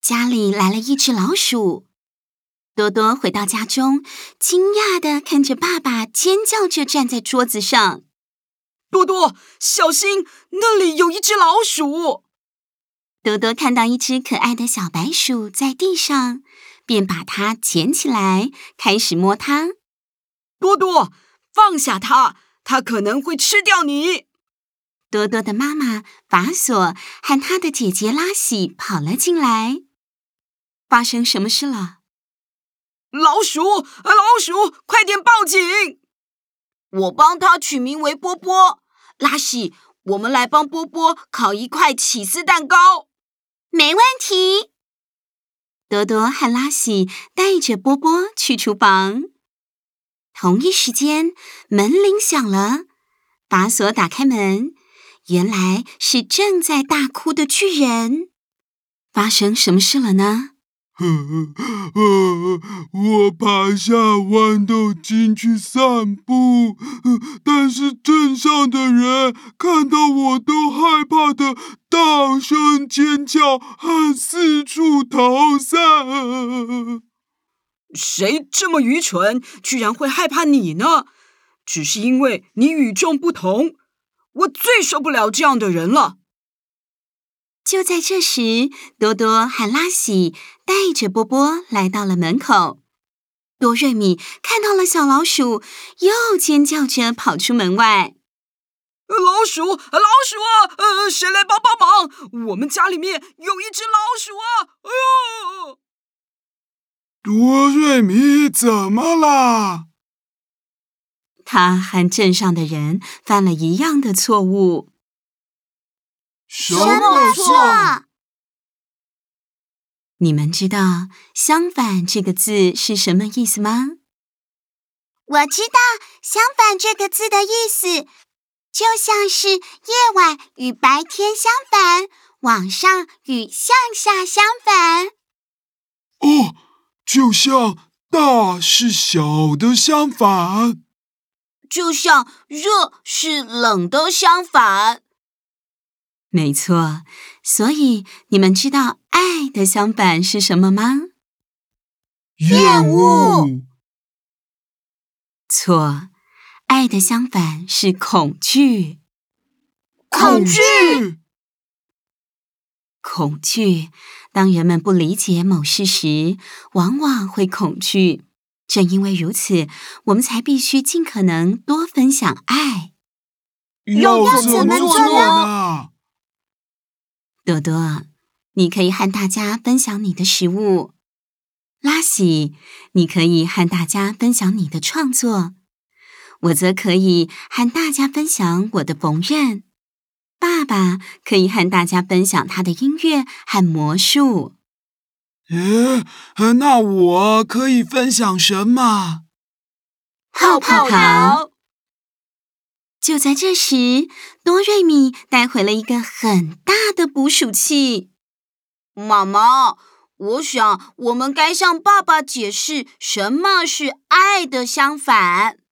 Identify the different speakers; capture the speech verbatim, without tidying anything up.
Speaker 1: 家里来了一只老鼠。多多回到家中，惊讶地看着爸爸尖叫着站在桌子上。
Speaker 2: 多多，小心，那里有一只老鼠！
Speaker 1: 多多看到一只可爱的小白鼠在地上，便把它捡起来，开始摸它。
Speaker 2: 多多，放下它，它可能会吃掉你。
Speaker 1: 多多的妈妈法索和她的姐姐拉喜跑了进来。发生什么事了？
Speaker 2: 老鼠，老鼠，快点报警！我帮它取名为波波。拉喜，我们来帮波波烤一块起司蛋糕。
Speaker 1: 没问题。多多和拉喜带着波波去厨房。同一时间，门铃响了。法索打开门，原来是正在大哭的巨人。发生什么事了呢？
Speaker 3: 我爬下豌豆茎去散步，但是镇上的人看到我都害怕的大声尖叫和四处逃散。
Speaker 2: 谁这么愚蠢，居然会害怕你呢？只是因为你与众不同，我最受不了这样的人了。
Speaker 1: 就在这时，多多和拉喜带着波波来到了门口。多瑞米看到了小老鼠，又尖叫着跑出门外。
Speaker 2: 老鼠，老鼠啊！呃，谁来帮帮忙？我们家里面有一只老鼠啊！哎呦！
Speaker 3: 多瑞米怎么了？
Speaker 1: 他和镇上的人犯了一样的错误。
Speaker 3: 什么错？
Speaker 1: 你们知道“相反”这个字是什么意思吗？
Speaker 4: 我知道“相反”这个字的意思，就像是夜晚与白天相反，往上与向下相反。
Speaker 3: 哦，就像大是小的相反，
Speaker 2: 就像热是冷的相反。
Speaker 1: 没错，所以你们知道爱的相反是什么吗？
Speaker 3: 厌恶。
Speaker 1: 错，爱的相反是恐惧。
Speaker 2: 恐惧！
Speaker 1: 恐惧，当人们不理解某事时，往往会恐惧。正因为如此，我们才必须尽可能多分享爱。
Speaker 3: 要怎么做呢？
Speaker 1: 多多，你可以和大家分享你的食物。拉喜，你可以和大家分享你的创作。我则可以和大家分享我的缝纫。爸爸可以和大家分享他的音乐和魔术。
Speaker 3: 诶，那我可以分享什么？
Speaker 2: 泡泡糖。
Speaker 1: 就在这时，多瑞米带回了一个很大的捕鼠器。
Speaker 2: 妈妈，我想我们该向爸爸解释什么是爱的相反。